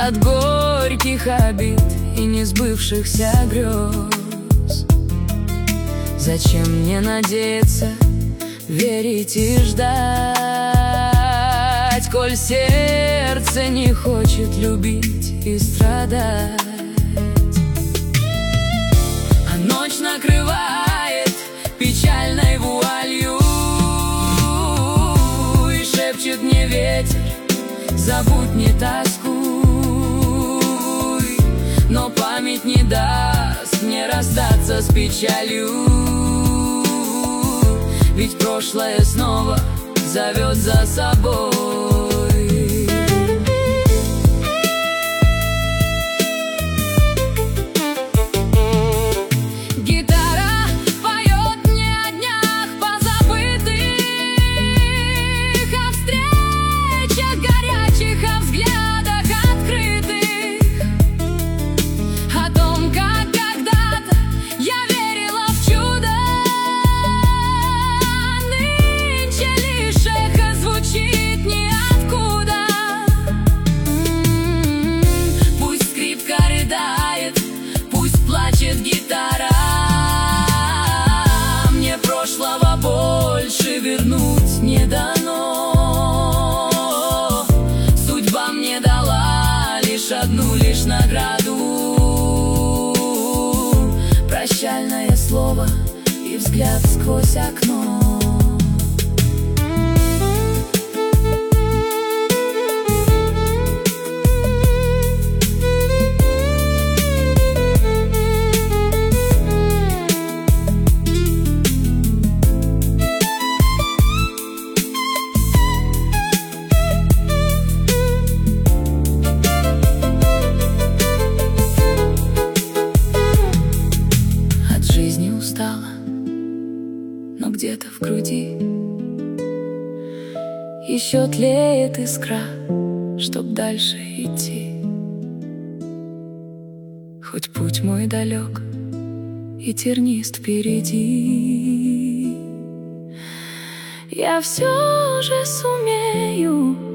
от горьких обид и несбывшихся грез. Зачем мне надеяться, верить и ждать, коль сердце не хочет любить и страдать? А ночь накрывает печальной вуалью, и шепчет мне ветер: забудь, не тоскуй. Но память не даст мне расстаться с печалью, ведь прошлое снова зовет за собой. Вернуть не дано. Судьба мне дала лишь одну награду: прощальное слово и взгляд сквозь окно. Но где-то в груди еще тлеет искра, чтоб дальше идти. Хоть путь мой далек и тернист впереди, я все же сумею